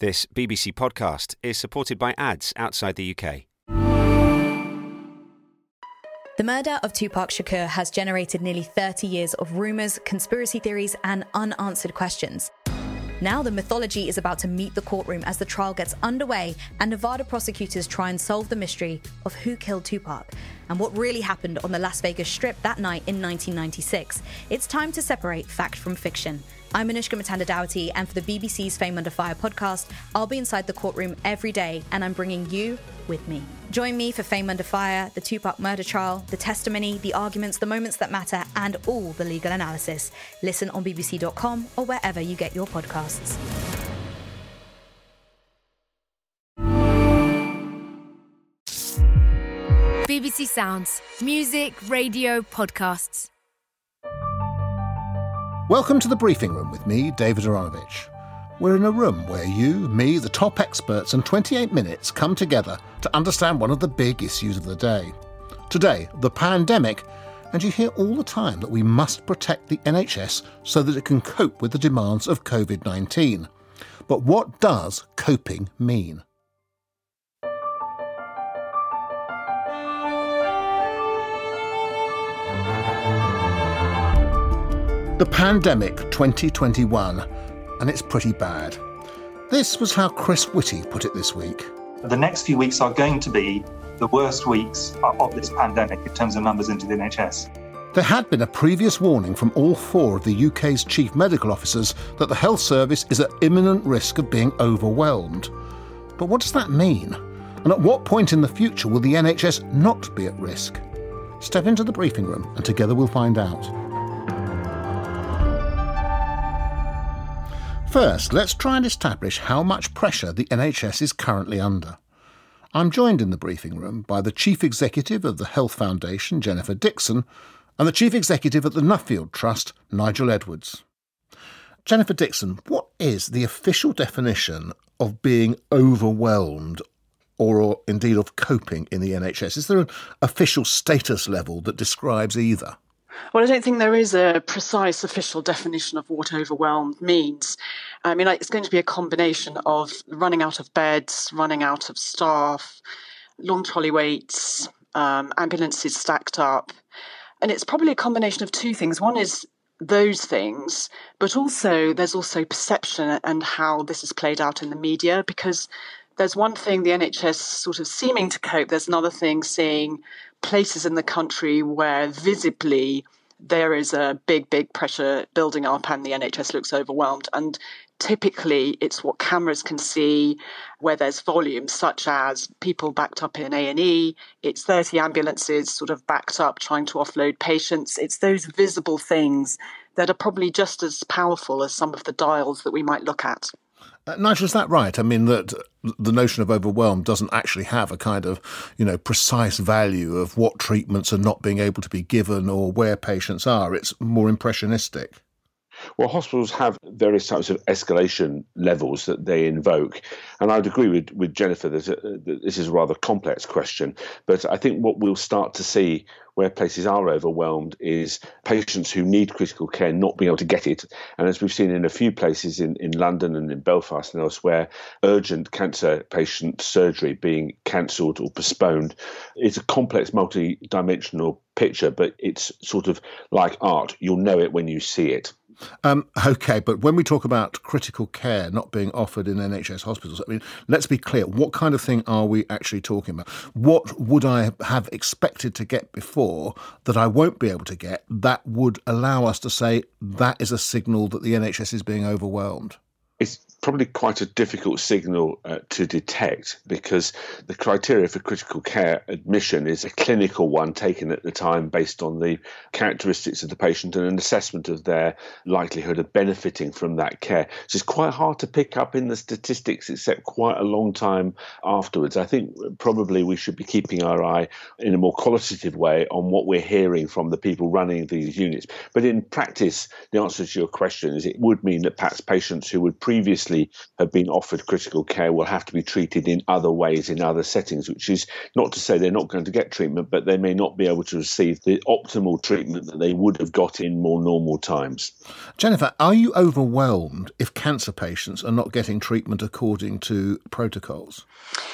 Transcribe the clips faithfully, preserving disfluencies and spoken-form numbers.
This B B C podcast is supported by ads outside the U K. The murder of Tupac Shakur has generated nearly thirty years of rumours, conspiracy theories and unanswered questions. Now the mythology is about to meet the courtroom as the trial gets underway and Nevada prosecutors try and solve the mystery of who killed Tupac and what really happened on the Las Vegas Strip that night in nineteen ninety-six. It's time to separate fact from fiction. I'm Anushka Matanda-Dowty, and for the B B C's Fame Under Fire podcast, I'll be inside the courtroom every day, and I'm bringing you with me. Join me for Fame Under Fire, the Tupac murder trial, the testimony, the arguments, the moments that matter, and all the legal analysis. Listen on b b c dot com or wherever you get your podcasts. B B C Sounds. Music, radio, podcasts. Welcome to the Briefing Room with me, David Aronovich. We're in a room where you, me, the top experts and twenty-eight minutes come together to understand one of the big issues of the day. Today, the pandemic, and you hear all the time that we must protect the N H S so that it can cope with the demands of covid nineteen. But what does coping mean? The pandemic twenty twenty-one, and it's pretty bad. This was how Chris Whitty put it this week. The next few weeks are going to be the worst weeks of this pandemic in terms of numbers into the N H S. There had been a previous warning from all four of the U K's chief medical officers that the health service is at imminent risk of being overwhelmed. But what does that mean? And at what point in the future will the N H S not be at risk? Step into the briefing room and together we'll find out. First, let's try and establish how much pressure the N H S is currently under. I'm joined in the briefing room by the Chief Executive of the Health Foundation, Jennifer Dixon, and the Chief Executive at the Nuffield Trust, Nigel Edwards. Jennifer Dixon, what is the official definition of being overwhelmed or, or indeed of coping in the N H S? Is there an official status level that describes either? Well, I don't think there is a precise official definition of what overwhelmed means. I mean, it's going to be a combination of running out of beds, running out of staff, long trolley waits, um, ambulances stacked up. And it's probably a combination of two things. One is those things, but also there's also perception and how this is played out in the media, because there's one thing the N H S sort of seeming to cope, there's another thing seeing places in the country where visibly there is a big, big pressure building up and the N H S looks overwhelmed. And typically it's what cameras can see where there's volume, such as people backed up in A and E. It's thirty ambulances sort of backed up trying to offload patients. It's those visible things that are probably just as powerful as some of the dials that we might look at. Uh, Nigel, is that right? I mean, that the notion of overwhelm doesn't actually have a kind of, you know, precise value of what treatments are not being able to be given or where patients are. It's more impressionistic. Well, hospitals have various types of escalation levels that they invoke. And I'd agree with, with Jennifer that, uh, that this is a rather complex question. But I think what we'll start to see where places are overwhelmed is patients who need critical care not being able to get it. And as we've seen in a few places in, in London and in Belfast and elsewhere, urgent cancer patient surgery being cancelled or postponed. It's a complex, multi-dimensional picture, but it's sort of like art. You'll know it when you see it. Um, OK, but when we talk about critical care not being offered in N H S hospitals, I mean, let's be clear, what kind of thing are we actually talking about? What would I have expected to get before that I won't be able to get that would allow us to say that is a signal that the N H S is being overwhelmed? It's probably quite a difficult signal uh, to detect because the criteria for critical care admission is a clinical one taken at the time based on the characteristics of the patient and an assessment of their likelihood of benefiting from that care. So it's quite hard to pick up in the statistics except quite a long time afterwards. I think probably we should be keeping our eye in a more qualitative way on what we're hearing from the people running these units. But in practice, the answer to your question is it would mean that perhaps patients who would previously previously have been offered critical care will have to be treated in other ways, in other settings, which is not to say they're not going to get treatment, but they may not be able to receive the optimal treatment that they would have got in more normal times. Jennifer, are you overwhelmed if cancer patients are not getting treatment according to protocols?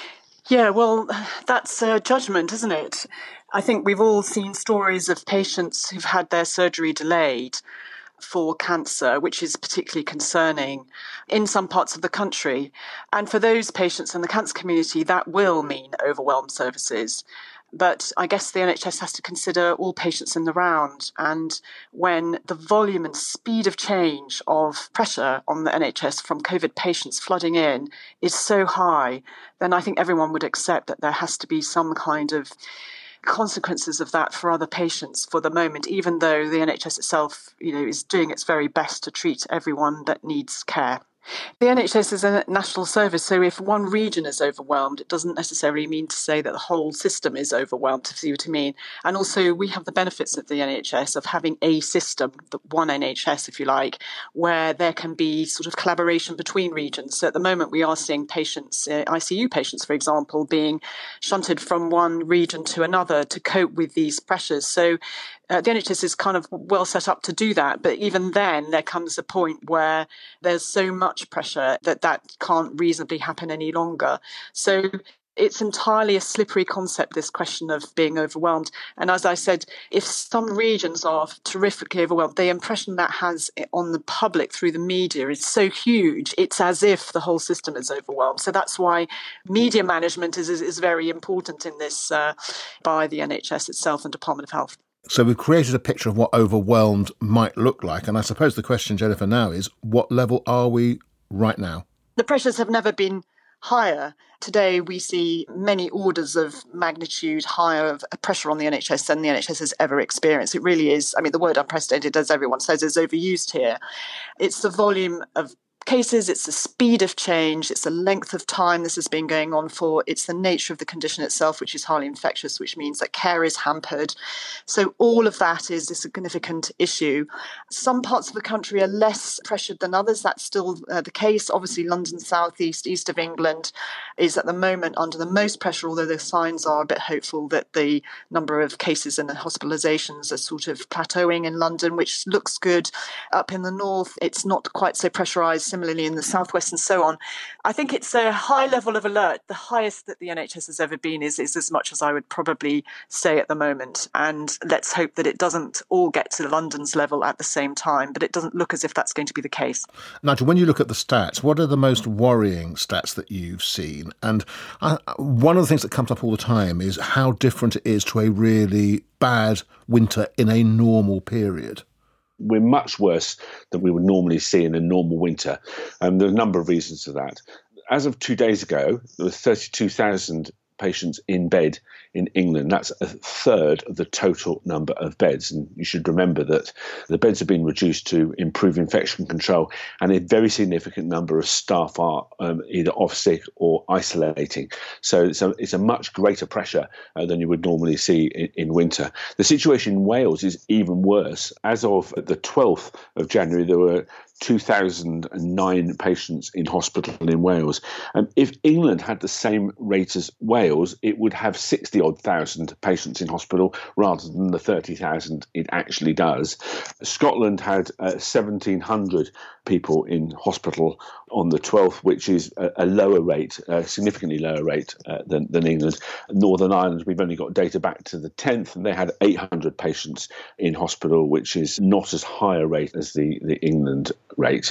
Yeah, well, that's a judgment, isn't it? I think we've all seen stories of patients who've had their surgery delayed for cancer, which is particularly concerning in some parts of the country. And for those patients in the cancer community, that will mean overwhelmed services. But I guess the N H S has to consider all patients in the round. And when the volume and speed of change of pressure on the N H S from COVID patients flooding in is so high, then I think everyone would accept that there has to be some kind of consequences of that for other patients for the moment, even though the N H S itself, you know, is doing its very best to treat everyone that needs care. The N H S is a national service, so if one region is overwhelmed, it doesn't necessarily mean to say that the whole system is overwhelmed, if you see what I mean. And also, we have the benefits of the N H S of having a system, the one N H S, if you like, where there can be sort of collaboration between regions. So at the moment, we are seeing patients, uh, I C U patients, for example, being shunted from one region to another to cope with these pressures. So Uh, the N H S is kind of well set up to do that. But even then, there comes a point where there's so much pressure that that can't reasonably happen any longer. So it's entirely a slippery concept, this question of being overwhelmed. And as I said, if some regions are terrifically overwhelmed, the impression that has on the public through the media is so huge, it's as if the whole system is overwhelmed. So that's why media management is, is, is very important in this uh, by the N H S itself and Department of Health. So we've created a picture of what overwhelmed might look like. And I suppose the question, Jennifer, now is, what level are we right now? The pressures have never been higher. Today, we see many orders of magnitude higher of pressure on the N H S than the N H S has ever experienced. It really is, I mean, the word unprecedented, as everyone says, is overused here. It's the volume of cases, it's the speed of change, it's the length of time this has been going on for, it's the nature of the condition itself, which is highly infectious, which means that care is hampered. So all of that is a significant issue. Some parts of the country are less pressured than others. That's still uh, the case. Obviously, London, South East, East of England is at the moment under the most pressure, although the signs are a bit hopeful that the number of cases and hospitalisations are sort of plateauing in London, which looks good. Up in the north, it's not quite so pressurised, similarly in the southwest and so on. I think it's a high level of alert. The highest that the N H S has ever been is, is as much as I would probably say at the moment. And let's hope that it doesn't all get to London's level at the same time, but it doesn't look as if that's going to be the case. Nigel, when you look at the stats, what are the most worrying stats that you've seen? And uh, one of the things that comes up all the time is how different it is to a really bad winter in a normal period. We're much worse than we would normally see in a normal winter. Um, there are a number of reasons for that. As of two days ago, there were thirty-two thousand patients in bed in England. That's a third of the total number of beds. And you should remember that the beds have been reduced to improve infection control, and a very significant number of staff are um, either off sick or isolating. So it's a, it's a much greater pressure uh, than you would normally see in, in winter. The situation in Wales is even worse. As of the twelfth of January, there were two thousand nine patients in hospital in Wales. Um, if England had the same rate as Wales, it would have sixty odd thousand patients in hospital rather than the thirty thousand it actually does. Scotland had uh, seventeen hundred people in hospital on the twelfth, which is a, a lower rate, a significantly lower rate uh, than, than England. Northern Ireland, we've only got data back to the tenth, and they had eight hundred patients in hospital, which is not as high a rate as the, the England rate.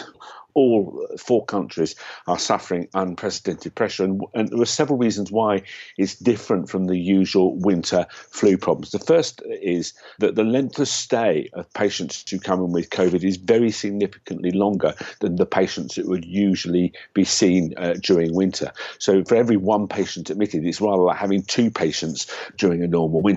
All four countries are suffering unprecedented pressure, and, and there are several reasons why it's different from the usual winter flu problems. The first is that the length of stay of patients who come in with COVID is very significantly longer than the patients that would usually be seen uh, during winter. So for every one patient admitted, it's rather like having two patients during a normal winter.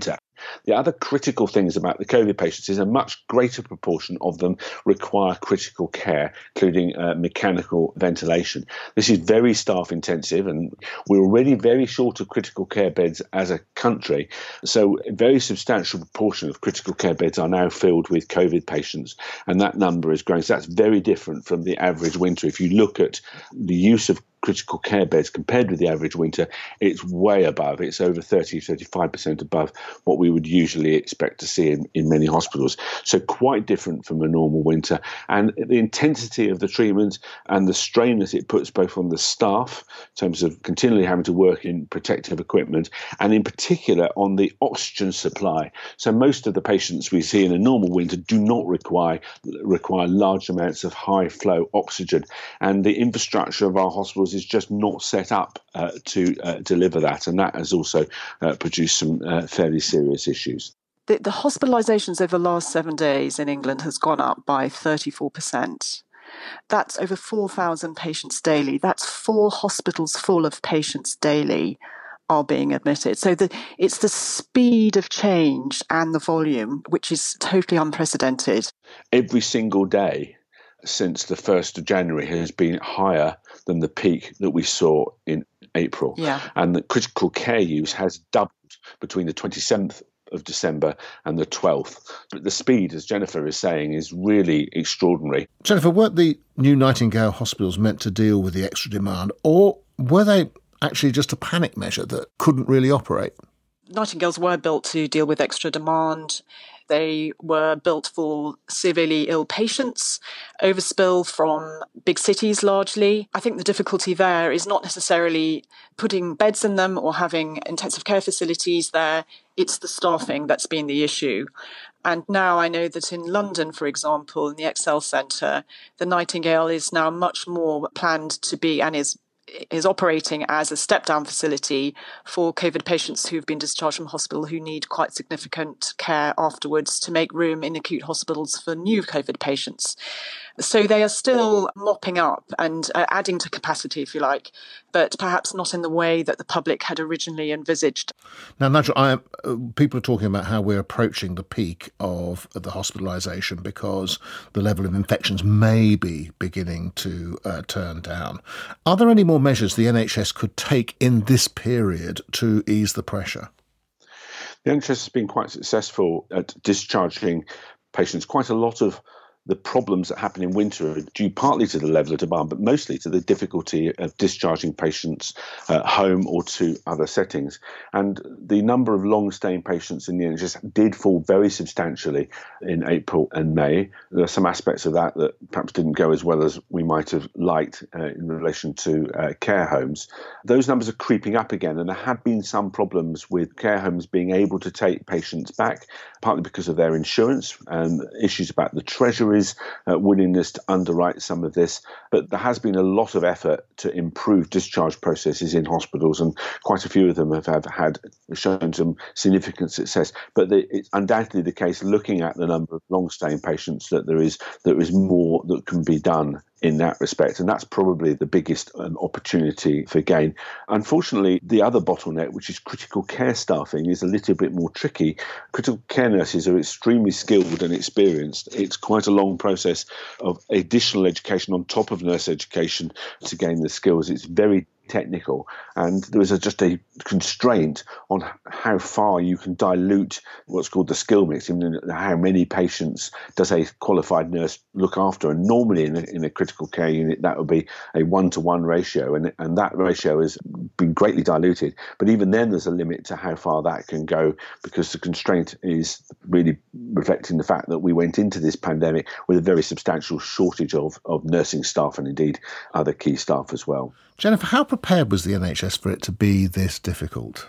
The other critical things about the COVID patients is a much greater proportion of them require critical care, including uh, mechanical ventilation. This is very staff intensive, and we're already very short of critical care beds as a country. So a very substantial proportion of critical care beds are now filled with COVID patients, and that number is growing. So that's very different from the average winter. If you look at the use of critical care beds compared with the average winter, it's way above. It's over thirty, thirty-five percent above what we would usually expect to see in, in many hospitals. So quite different from a normal winter. And the intensity of the treatment and the strain that it puts both on the staff in terms of continually having to work in protective equipment, and in particular on the oxygen supply. So most of the patients we see in a normal winter do not require require large amounts of high flow oxygen. And the infrastructure of our hospitals is just not set up uh, to uh, deliver that, and that has also uh, produced some uh, fairly serious issues. The, the hospitalisations over the last seven days in England has gone up by thirty-four percent. That's over four thousand patients daily. That's four hospitals full of patients daily are being admitted. So the, it's the speed of change and the volume, which is totally unprecedented. Every single day since the first of January has been higher than the peak that we saw in April. Yeah. And the critical care use has doubled between the twenty-seventh of December and the twelfth. But the speed, as Jennifer is saying, is really extraordinary. Jennifer, weren't the new Nightingale hospitals meant to deal with the extra demand, or were they actually just a panic measure that couldn't really operate? Nightingales were built to deal with extra demand. They were built for severely ill patients, overspill from big cities largely. I think the difficulty there is not necessarily putting beds in them or having intensive care facilities there. It's the staffing that's been the issue. And now I know that in London, for example, in the Excel Centre, the Nightingale is now much more planned to be, and is is operating as a step-down facility for COVID patients who've been discharged from hospital who need quite significant care afterwards to make room in acute hospitals for new COVID patients. So they are still mopping up and uh, adding to capacity, if you like, but perhaps not in the way that the public had originally envisaged. Now, Nigel, I, uh, people are talking about how we're approaching the peak of the hospitalisation because the level of infections may be beginning to uh, turn down. Are there any more measures the N H S could take in this period to ease the pressure? The N H S has been quite successful at discharging patients. Quite a lot of the problems that happen in winter are due partly to the level of demand, but mostly to the difficulty of discharging patients at home or to other settings. And the number of long-staying patients in the N H S did fall very substantially in April and May. There are some aspects of that that perhaps didn't go as well as we might have liked uh, in relation to uh, care homes. Those numbers are creeping up again, and there have been some problems with care homes being able to take patients back, partly because of their insurance and issues about the Treasury's uh, willingness to underwrite some of this. But there has been a lot of effort to improve discharge processes in hospitals, and quite a few of them have, have had shown some significant success. But the, it's undoubtedly the case, looking at the number of long-staying patients, that there is there is more that can be done in that respect. And that's probably the biggest um, opportunity for gain. Unfortunately, the other bottleneck, which is critical care staffing, is a little bit more tricky. Critical care nurses are extremely skilled and experienced. It's quite a long process of additional education on top of nurse education to gain the skills. It's very technical, and there is a, just a constraint on how far you can dilute what's called the skill mix, in how many patients does a qualified nurse look after. And normally in a, in a critical care unit, that would be a one-to-one ratio, and, and that ratio has been greatly diluted. But even then, there's a limit to how far that can go, because the constraint is really reflecting the fact that we went into this pandemic with a very substantial shortage of, of nursing staff, and indeed other key staff as well. Jennifer, how prepared was the N H S for it to be this difficult?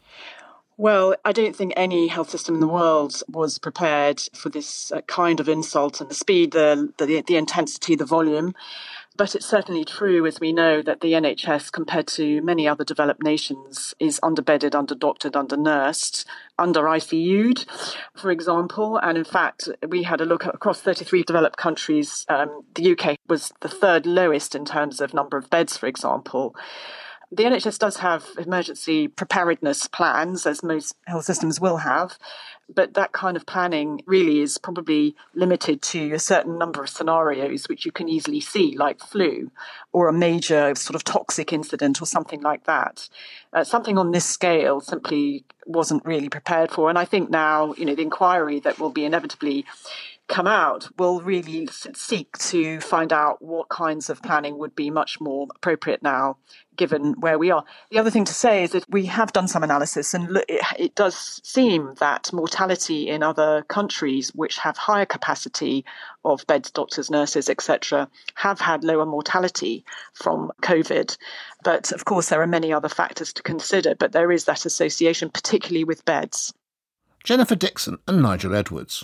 Well, I don't think any health system in the world was prepared for this uh, kind of insult, and the speed, the, the the intensity, the volume. But it's certainly true, as we know, that the N H S, compared to many other developed nations, is underbedded, underdoctored, undernursed, under I C U'd, for example. And in fact, we had a look at across thirty-three developed countries. Um, the U K was the third lowest in terms of number of beds, for example. The N H S does have emergency preparedness plans, as most health systems will have, but that kind of planning really is probably limited to a certain number of scenarios which you can easily see, like flu or a major sort of toxic incident or something like that. Uh, something on this scale simply wasn't really prepared for. And I think now, you know, the inquiry that will be inevitably come out will really seek to find out what kinds of planning would be much more appropriate now, given where we are. The other thing to say is that we have done some analysis, and it, it does seem that mortality in other countries which have higher capacity of beds, doctors, nurses, et cetera, have had lower mortality from COVID. But of course, there are many other factors to consider, but there is that association, particularly with beds. Jennifer Dixon and Nigel Edwards.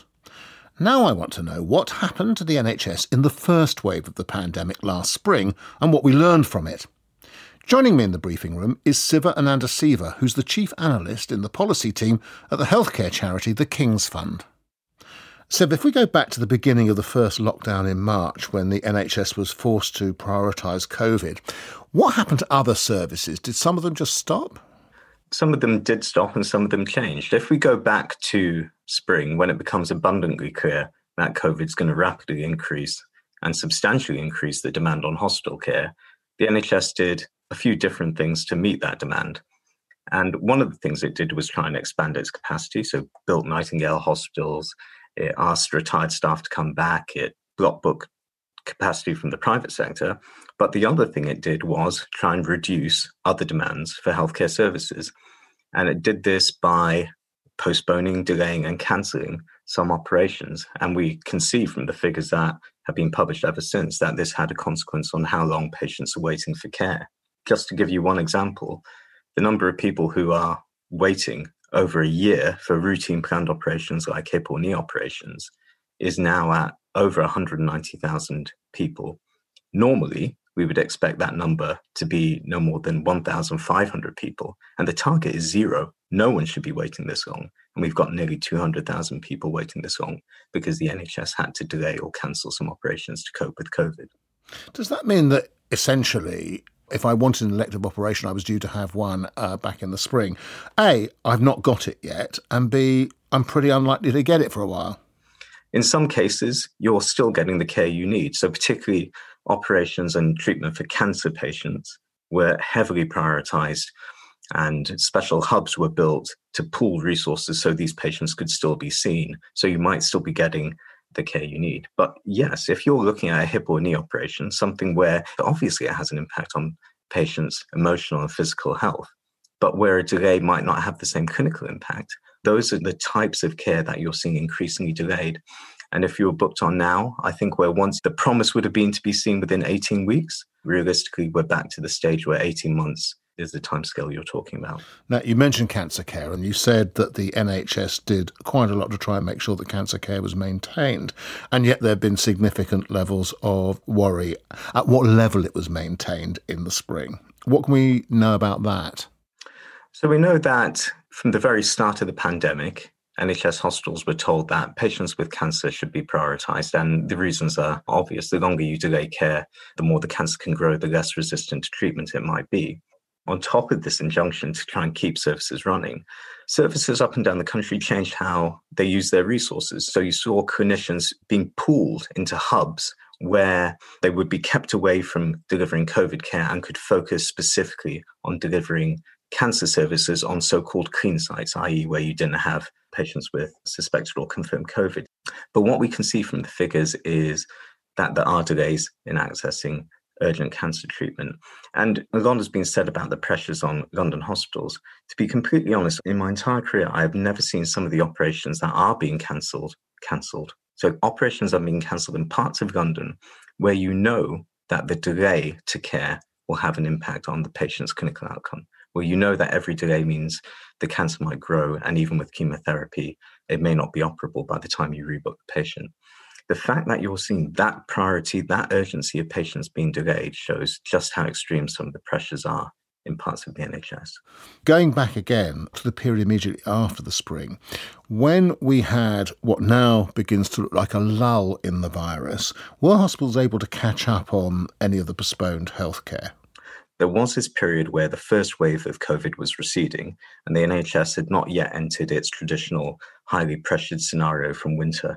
Now I want to know what happened to the N H S in the first wave of the pandemic last spring and what we learned from it. Joining me in the briefing room is Siva Anandasiva, who's the chief analyst in the policy team at the healthcare charity The King's Fund. Siva, if we go back to the beginning of the first lockdown in March when the N H S was forced to prioritise COVID, what happened to other services? Did some of them just stop? Some of them did stop and some of them changed. If we go back to spring, when it becomes abundantly clear that COVID is going to rapidly increase and substantially increase the demand on hospital care, the N H S did a few different things to meet that demand. And one of the things it did was try and expand its capacity. So built Nightingale hospitals, it asked retired staff to come back, it block booked capacity from the private sector. But the other thing it did was try and reduce other demands for healthcare services. And it did this by postponing, delaying and cancelling some operations. And we can see from the figures that have been published ever since that this had a consequence on how long patients are waiting for care. Just to give you one example, the number of people who are waiting over a year for routine planned operations like hip or knee operations is now at over one hundred ninety thousand people. Normally, we would expect that number to be no more than one thousand five hundred people. And the target is zero. No one should be waiting this long. And we've got nearly two hundred thousand people waiting this long because the N H S had to delay or cancel some operations to cope with COVID. Does that mean that essentially, if I wanted an elective operation, I was due to have one uh, back in the spring, A, I've not got it yet, and B, I'm pretty unlikely to get it for a while? In some cases, you're still getting the care you need. So particularly operations and treatment for cancer patients were heavily prioritised, and special hubs were built to pool resources so these patients could still be seen. So you might still be getting the care you need. But yes, if you're looking at a hip or knee operation, something where obviously it has an impact on patients' emotional and physical health, but where a delay might not have the same clinical impact, those are the types of care that you're seeing increasingly delayed. And if you're booked on now, I think where once the promise would have been to be seen within eighteen weeks, realistically, we're back to the stage where eighteen months is the timescale you're talking about. Now, you mentioned cancer care, and you said that the N H S did quite a lot to try and make sure that cancer care was maintained, and yet there have been significant levels of worry at what level it was maintained in the spring. What can we know about that? So we know that from the very start of the pandemic, N H S hospitals were told that patients with cancer should be prioritised, and the reasons are obvious. The longer you delay care, the more the cancer can grow, the less resistant to treatment it might be. On top of this injunction to try and keep services running, services up and down the country changed how they use their resources. So you saw clinicians being pooled into hubs where they would be kept away from delivering COVID care and could focus specifically on delivering cancer services on so-called clean sites, that is where you didn't have patients with suspected or confirmed COVID. But what we can see from the figures is that there are delays in accessing urgent cancer treatment. And a lot has been said about the pressures on London hospitals. To be completely honest, in my entire career, I have never seen some of the operations that are being cancelled, cancelled. So operations are being cancelled in parts of London where you know that the delay to care will have an impact on the patient's clinical outcome, where you know that every delay means the cancer might grow, and even with chemotherapy, it may not be operable by the time you rebook the patient. The fact that you're seeing that priority, that urgency of patients being delayed shows just how extreme some of the pressures are in parts of the N H S. Going back again to the period immediately after the spring, when we had what now begins to look like a lull in the virus, were hospitals able to catch up on any of the postponed healthcare? there was this period where the first wave of COVID was receding and the N H S had not yet entered its traditional highly pressured scenario from winter.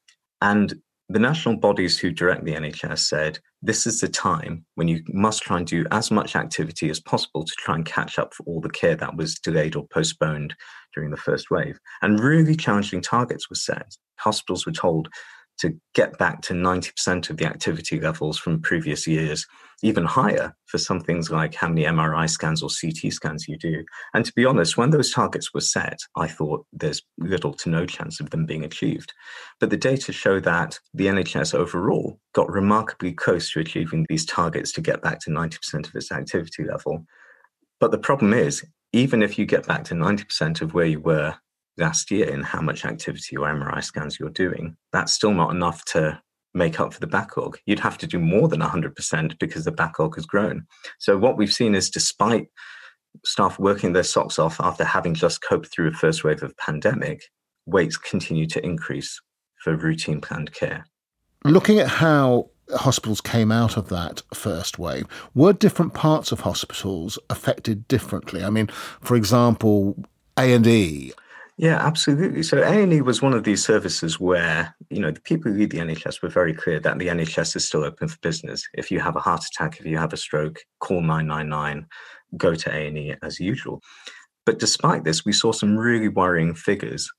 And the national bodies who direct the N H S said, this is the time when you must try and do as much activity as possible to try and catch up for all the care that was delayed or postponed during the first wave. And really challenging targets were set. Hospitals were told to get back to ninety percent of the activity levels from previous years, even higher for some things like how many M R I scans or C T scans you do. And to be honest, when those targets were set, I thought there's little to no chance of them being achieved. But the data show that the N H S overall got remarkably close to achieving these targets to get back to ninety percent of its activity level. But the problem is, even if you get back to ninety percent of where you were last year in how much activity or M R I scans you're doing, that's still not enough to make up for the backlog. You'd have to do more than one hundred percent because the backlog has grown. So what we've seen is, despite staff working their socks off after having just coped through a first wave of pandemic, waits continue to increase for routine planned care. Looking at how hospitals came out of that first wave, were different parts of hospitals affected differently? I mean, for example, A and E. Yeah, absolutely. So A and E was one of these services where, you know, the people who lead the N H S were very clear that the N H S is still open for business. If you have a heart attack, if you have a stroke, call nine nine nine, go to A and E as usual. But despite this, we saw some really worrying figures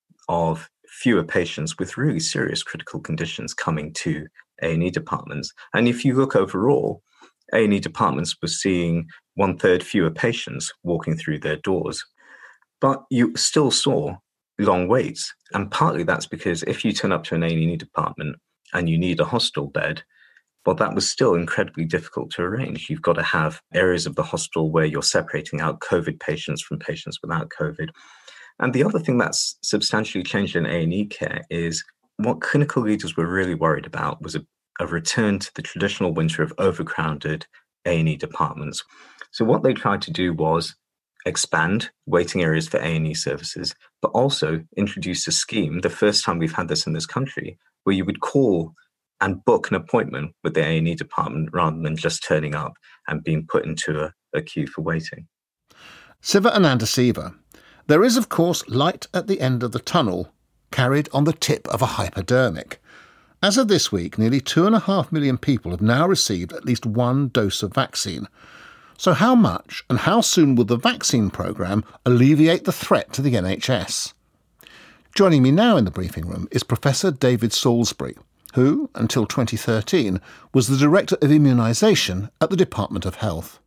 of fewer patients with really serious critical conditions coming to A and E departments. And if you look overall, A and E departments were seeing one third fewer patients walking through their doors. But you still saw long waits. And partly that's because if you turn up to an A and E department and you need a hospital bed, well, that was still incredibly difficult to arrange. You've got to have areas of the hospital where you're separating out COVID patients from patients without COVID. And the other thing that's substantially changed in A and E care is what clinical leaders were really worried about was a, a return to the traditional winter of overcrowded A and E departments. So what they tried to do was expand waiting areas for A and E services, but also introduce a scheme, the first time we've had this in this country, where you would call and book an appointment with the A and E department rather than just turning up and being put into a, a queue for waiting. Siva Anandasiva, there is, of course, light at the end of the tunnel, carried on the tip of a hypodermic. As of this week, nearly two and a half million people have now received at least one dose of vaccine. So how much and how soon will the vaccine programme alleviate the threat to the N H S? Joining me now in the briefing room is Professor David Salisbury, who, until twenty thirteen, was the Director of Immunisation at the Department of Health.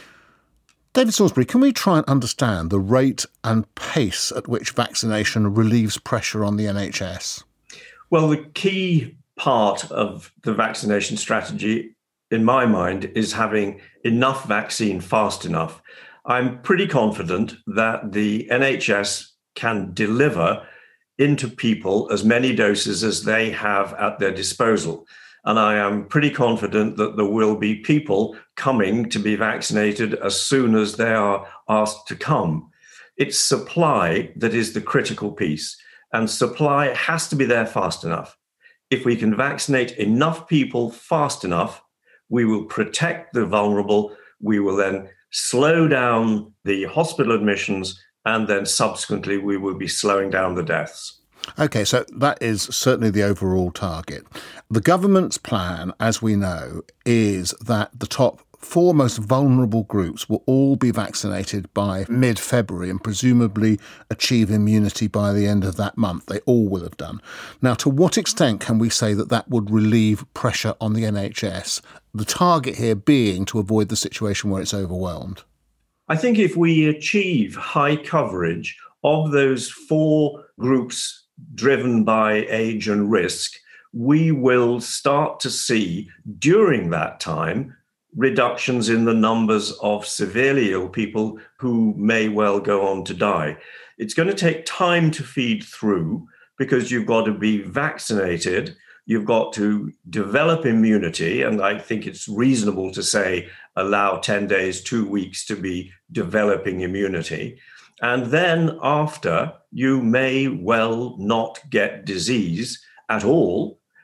David Salisbury, can we try and understand the rate and pace at which vaccination relieves pressure on the N H S? Well, the key part of the vaccination strategy, in my mind, is having enough vaccine fast enough. I'm pretty confident that the N H S can deliver into people as many doses as they have at their disposal. And I am pretty confident that there will be people coming to be vaccinated as soon as they are asked to come. It's supply that is the critical piece, and supply has to be there fast enough. If we can vaccinate enough people fast enough, we will protect the vulnerable, we will then slow down the hospital admissions, and then subsequently we will be slowing down the deaths. OK, so that is certainly the overall target. The government's plan, as we know, is that the top four most vulnerable groups will all be vaccinated by mid-February and presumably achieve immunity by the end of that month. They all will have done. Now, to what extent can we say that that would relieve pressure on the N H S? The target here being to avoid the situation where it's overwhelmed. I think if we achieve high coverage of those four groups driven by age and risk, we will start to see during that time reductions in the numbers of severely ill people who may well go on to die. It's going to take time to feed through because you've got to be vaccinated, you've got to develop immunity, and I think it's reasonable to say allow ten days, two weeks to be developing immunity. And then after, you may well not get disease at all,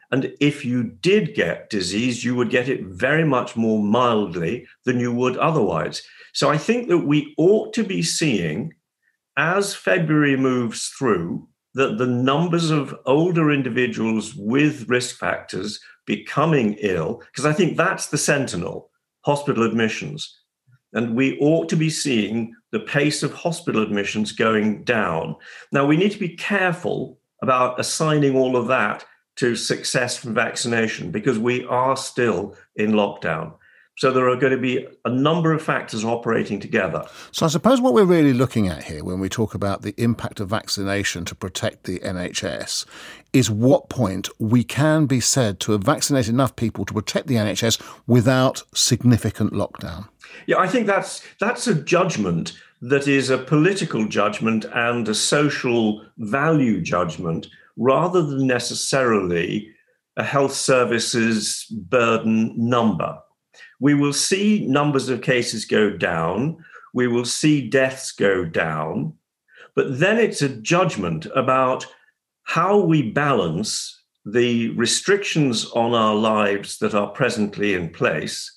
And if you did get disease, you would get it very much more mildly than you would otherwise. So I think that we ought to be seeing, as February moves through, that the numbers of older individuals with risk factors becoming ill, because I think that's the sentinel, hospital admissions. And we ought to be seeing the pace of hospital admissions going down. Now, we need to be careful about assigning all of that to success from vaccination, because we are still in lockdown. So there are going to be a number of factors operating together. So I suppose what we're really looking at here when we talk about the impact of vaccination to protect the N H S is what point we can be said to have vaccinated enough people to protect the N H S without significant lockdown. Yeah, I think that's that's a judgment that is a political judgment and a social value judgment, rather than necessarily a health services burden number. We will see numbers of cases go down. We will see deaths go down. But then it's a judgment about how we balance the restrictions on our lives that are presently in place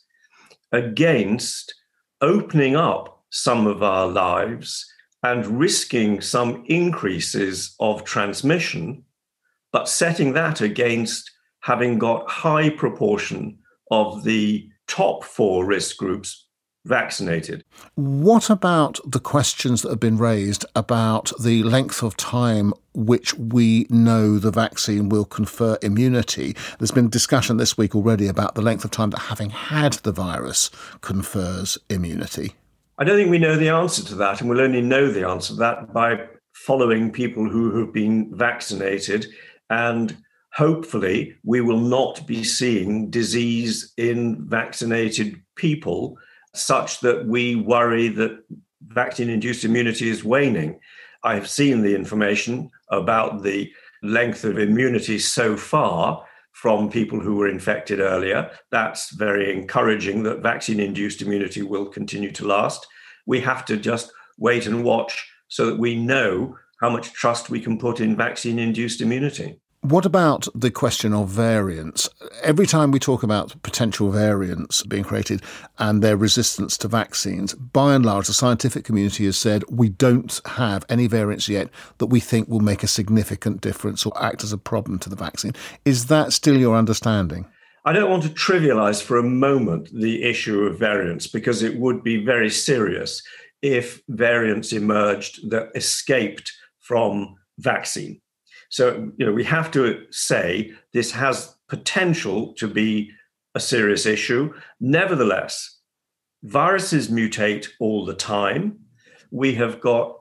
against opening up some of our lives and risking some increases of transmission, but setting that against having got high proportion of the top four risk groups vaccinated. What about the questions that have been raised about the length of time which we know the vaccine will confer immunity? There's been discussion this week already about the length of time that having had the virus confers immunity. I don't think we know the answer to that, and we'll only know the answer to that by following people who have been vaccinated, and hopefully we will not be seeing disease in vaccinated people such that we worry that vaccine-induced immunity is waning. I have seen the information about the length of immunity so far from people who were infected earlier. That's very encouraging that vaccine-induced immunity will continue to last. We have to just wait and watch so that we know how much trust we can put in vaccine-induced immunity. What about the question of variants? Every time we talk about potential variants being created and their resistance to vaccines, by and large, the scientific community has said we don't have any variants yet that we think will make a significant difference or act as a problem to the vaccine. Is that still your understanding? I don't want to trivialise for a moment the issue of variants, because it would be very serious if variants emerged that escaped from vaccine. So, you know, we have to say this has potential to be a serious issue. Nevertheless, viruses mutate all the time. We have got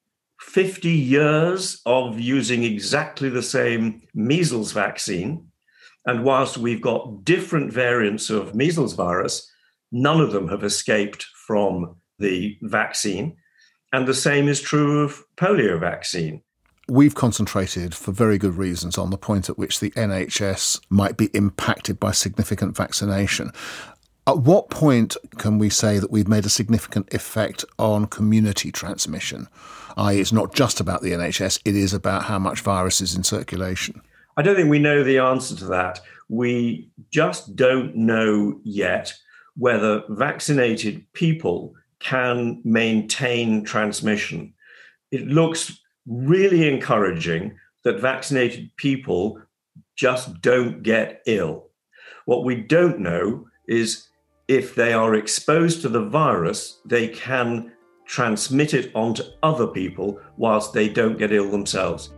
fifty years of using exactly the same measles vaccine. And whilst we've got different variants of measles virus, none of them have escaped from the vaccine. And the same is true of polio vaccine. We've concentrated, for very good reasons, on the point at which the N H S might be impacted by significant vaccination. At what point can we say that we've made a significant effect on community transmission? that is, it's not just about the N H S, it is about how much virus is in circulation. I don't think we know the answer to that. We just don't know yet whether vaccinated people can maintain transmission. It looks really encouraging that vaccinated people just don't get ill. What we don't know is if they are exposed to the virus, they can transmit it onto other people whilst they don't get ill themselves.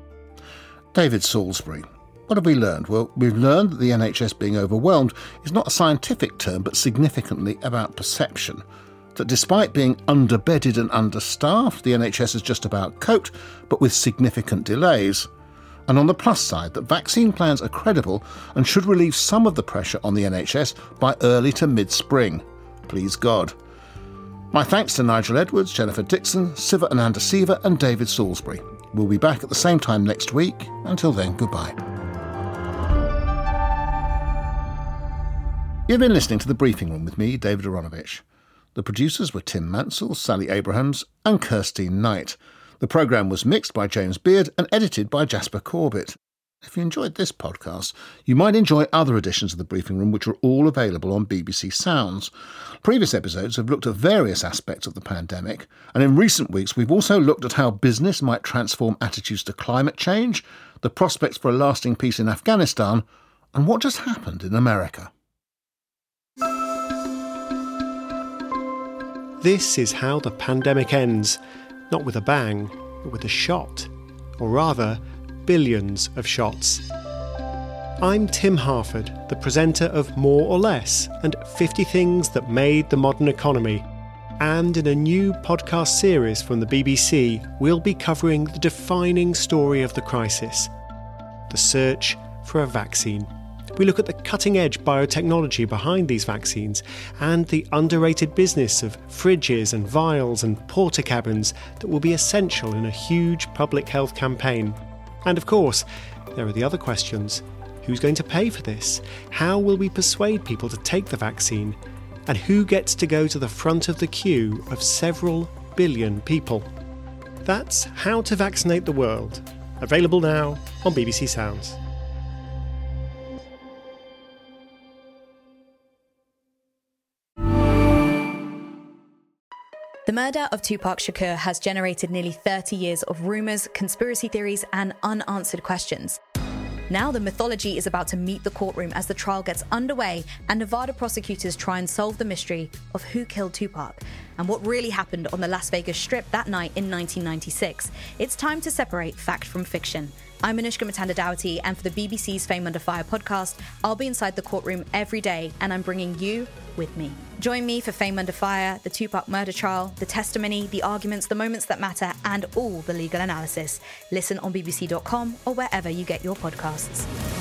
David Salisbury. What have we learned? Well, we've learned that the N H S being overwhelmed is not a scientific term, but significantly about perception. That despite being underbedded and understaffed, the N H S has just about coped, but with significant delays. And on the plus side, that vaccine plans are credible and should relieve some of the pressure on the N H S by early to mid-spring. Please God. My thanks to Nigel Edwards, Jennifer Dixon, Siva Anandasiva and David Salisbury. We'll be back at the same time next week. Until then, goodbye. You've been listening to The Briefing Room with me, David Aronovich. The producers were Tim Mansell, Sally Abrahams and Kirstine Knight. The programme was mixed by James Beard and edited by Jasper Corbett. If you enjoyed this podcast, you might enjoy other editions of The Briefing Room, which are all available on B B C Sounds. Previous episodes have looked at various aspects of the pandemic, and in recent weeks we've also looked at how business might transform attitudes to climate change, the prospects for a lasting peace in Afghanistan, and what just happened in America. This is how the pandemic ends, not with a bang, but with a shot, or rather, billions of shots. I'm Tim Harford, the presenter of More or Less and fifty Things That Made the Modern Economy. And in a new podcast series from the B B C, we'll be covering the defining story of the crisis, the search for a vaccine. We look at the cutting-edge biotechnology behind these vaccines and the underrated business of fridges and vials and porta cabins that will be essential in a huge public health campaign. And of course, there are the other questions. Who's going to pay for this? How will we persuade people to take the vaccine? And who gets to go to the front of the queue of several billion people? That's How to Vaccinate the World, available now on B B C Sounds. The murder of Tupac Shakur has generated nearly thirty years of rumours, conspiracy theories and unanswered questions. Now the mythology is about to meet the courtroom as the trial gets underway and Nevada prosecutors try and solve the mystery of who killed Tupac and what really happened on the Las Vegas Strip that night in nineteen ninety-six. It's time to separate fact from fiction. I'm Anushka Matanda-Dowty, and for the B B C's Fame Under Fire podcast, I'll be inside the courtroom every day, and I'm bringing you with me. Join me for Fame Under Fire, the Tupac murder trial, the testimony, the arguments, the moments that matter, and all the legal analysis. Listen on B B C dot com or wherever you get your podcasts.